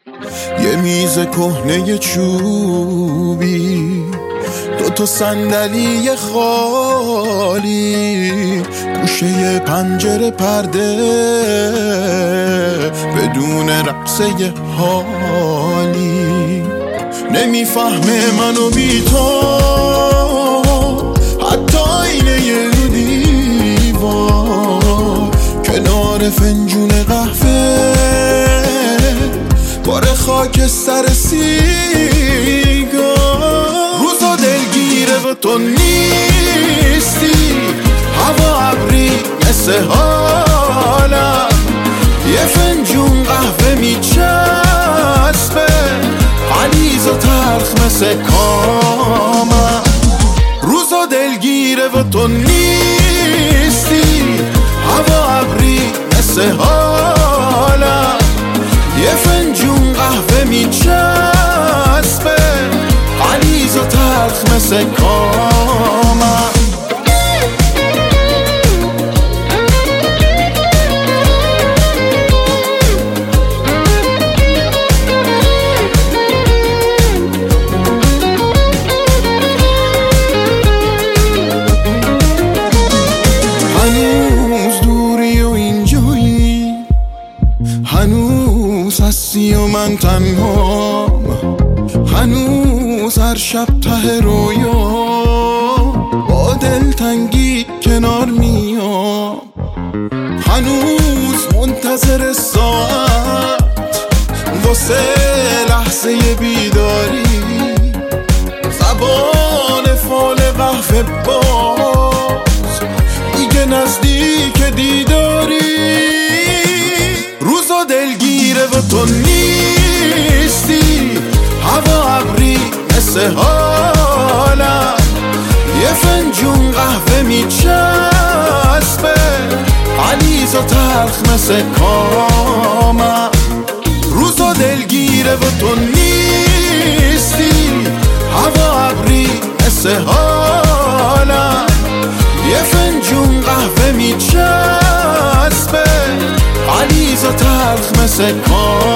یه میز کهنه چوبی، 2 صندلی خالی، گوشه پنجره پرده بدون رقصه حالی. نمیفهمه منو بی تو، حتی اینه دیوار کنار فنجون قهوه، باره خاک سر سیگار. روزا دلگیره و تو نیستی، هوا ابری مثل حالم، یه فنجون قهوه میچسبه غلیظ و تلخ مثل کامم. روزا دلگیره و تو نیستی، هوا ابری مثل حالم، یه فنجون قهوه میچسبه غلیظ و تلخ مثل کامم. هنوز دوری و اینجایی، هنوز هستی و من تنهام، هنوز هر شب ته رویا با دلتنگی کنار میام، هنوز منتظر ساعت واسه لحظه بیداری، زبان فال قهوه باز دیگه نزدیک دیداری. روزا دلگیره و تو نیستی، هوا ابری مثل حالم، یه فنجون قهوه میچسبه غلیظ و تلخ مثل کامم. روزا دلگیره و تو نیستی، هوا ابری مثل حالم، یه فنجون قهوه میچسبه غلیظ و تلخ مثل کامم.